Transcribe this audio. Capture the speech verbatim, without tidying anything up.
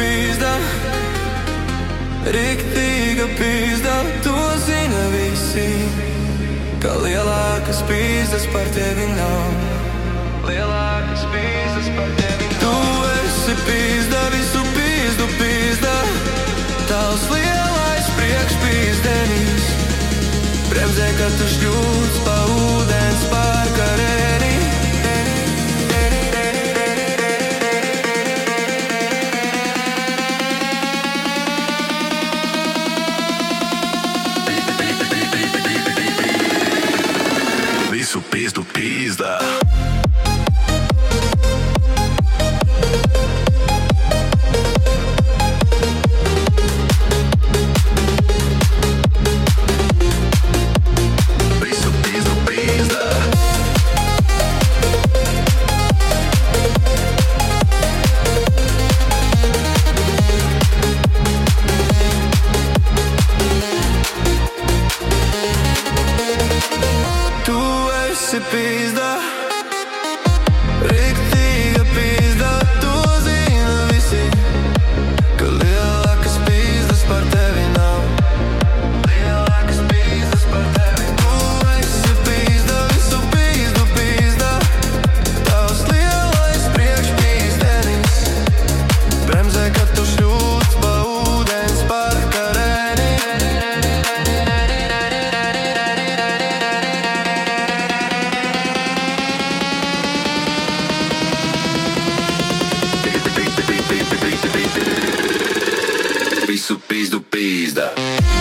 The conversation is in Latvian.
pīzda, riktīga pīzda. To zina visi, ka lielākas pīzdas par tevi nav. Lielākas pīzdas par tevi nav. Tu esi pīzda, visu pīzdu pīzda. Tavs lielais priekšpīzdenis bremzē, kad tu šļūc pa ūdens pārkarēni. Visu pīzdu pīzdā. Pīzda, riktīga pīzda. To zina visi, ka lielākas pīzdas par tevi nav. Lielākas pīzdas par tevi nav. Tu esi pīzda, visu pīzdu pīzda. Tavs lielais priekšpīzdenis bremzē, kad tu šļūc pa ūdens pārkarēni. Visu pīzdu pīzda.